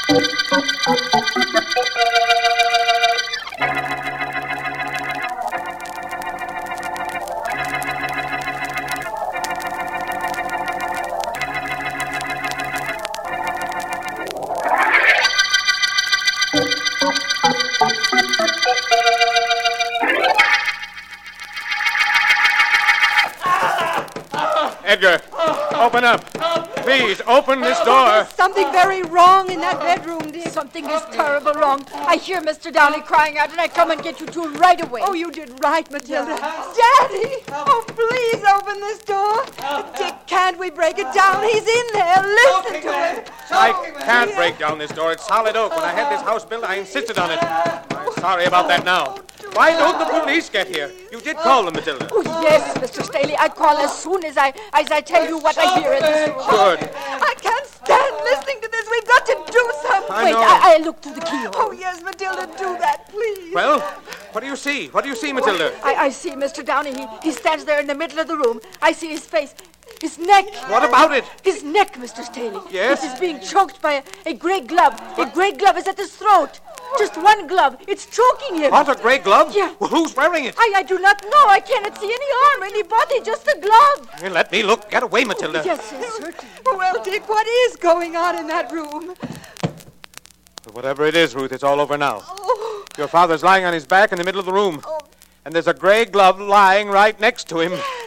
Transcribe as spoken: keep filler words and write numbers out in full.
Edgar, open up. Please, open this door. There's something very wrong in that bedroom, Dick. Something is terrible wrong. I hear Mister Downey crying out, and I come and get you two right away. Oh, you did right, Matilda. Daddy! Oh, please open this door. Dick, can't we break it down? He's in there. Listen to him. I can't break down this door. It's solid oak. When I had this house built, I insisted on it. I'm sorry about that now. Why don't the police get here? You did call them, Matilda. Oh, yes, Mister Staley. I call as soon as I as I tell you what I hear in this room. Good. I can't stand listening to this. We've got to do something. I Wait, know. I, I look through the keyhole. Oh, yes, Matilda, do that, please. Well, what do you see? What do you see, Matilda? I, I see Mister Downey. He, he stands there in the middle of the room. I see his face. His neck. What about it? His neck, Mister Staley. Yes? It is being choked by a, a gray glove. A gray glove is at his throat. Just one glove. It's choking him. What, a gray glove? Yeah. Well, who's wearing it? I, I do not know. I cannot see any arm, any body, just a glove. Hey, let me look. Get away, Matilda. Yes, yes, certainly. Well, Dick, what is going on in that room? But whatever it is, Ruth, it's all over now. Oh, Your father's lying on his back in the middle of the room. oh. And there's a gray glove lying right next to him.